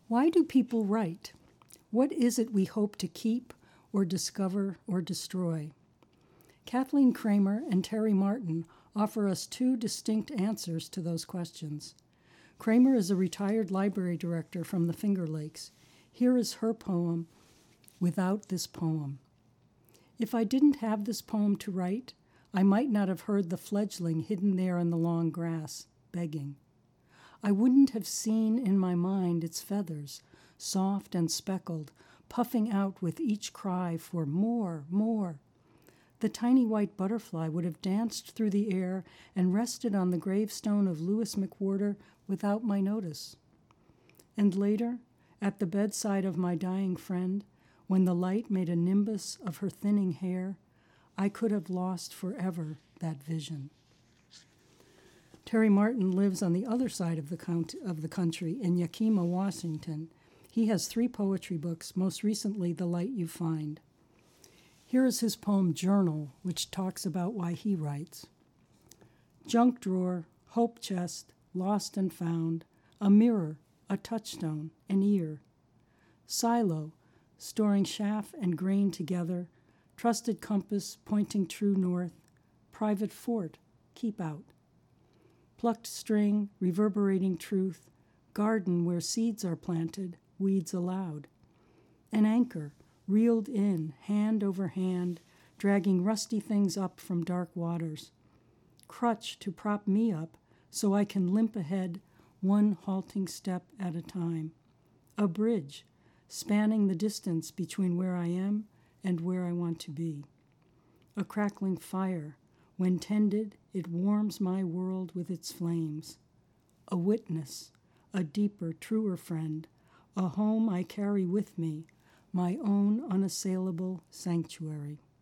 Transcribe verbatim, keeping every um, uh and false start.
Why do people write? What is it we hope to keep or discover or destroy? Kathleen Kramer and Terry Martin offer us two distinct answers to those questions. Kramer is a retired library director from the Finger Lakes. Here is her poem, Without This Poem. If I didn't have this poem to write, I might not have heard the fledgling hidden there in the long grass, begging. I wouldn't have seen in my mind its feathers, soft and speckled, puffing out with each cry for more, more. The tiny white butterfly would have danced through the air and rested on the gravestone of Lewis McWhorter without my notice. And later, at the bedside of my dying friend, when the light made a nimbus of her thinning hair, I could have lost forever that vision. Terry Martin lives on the other side of the, count- of the country in Yakima, Washington. He has three poetry books, most recently The Light You Find. Here is his poem Journal, which talks about why he writes. Junk drawer, hope chest, lost and found, a mirror, a touchstone, an ear. Silo, storing chaff and grain together, trusted compass pointing true north, private fort, keep out. Plucked string, reverberating truth, garden where seeds are planted, weeds allowed. An anchor, reeled in, hand over hand, dragging rusty things up from dark waters. Crutch to prop me up so I can limp ahead, one halting step at a time. A bridge, spanning the distance between where I am and where I want to be. A crackling fire, when tended, it warms my world with its flames. A witness, a deeper, truer friend, a home I carry with me, my own unassailable sanctuary.